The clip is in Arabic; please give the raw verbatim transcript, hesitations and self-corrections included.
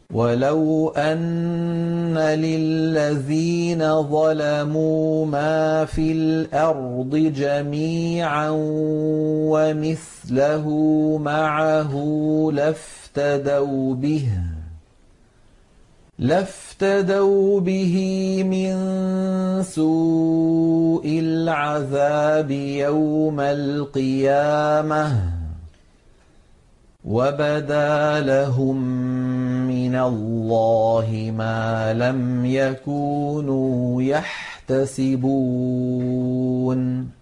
وَلَوْ أَنَّ لِلَّذِينَ ظَلَمُوا مَا فِي الْأَرْضِ جَمِيعًا وَمِثْلَهُ مَعَهُ لَافْتَدَوْا بِهِ لَافْتَدَوْا بِهِ مِن سُوءِ الْعَذَابِ يَوْمَ الْقِيَامَةِ وَبَدَا لَهُم مِّنَ اللَّهِ مَا لَمْ يَكُونُوا يَحْتَسِبُونَ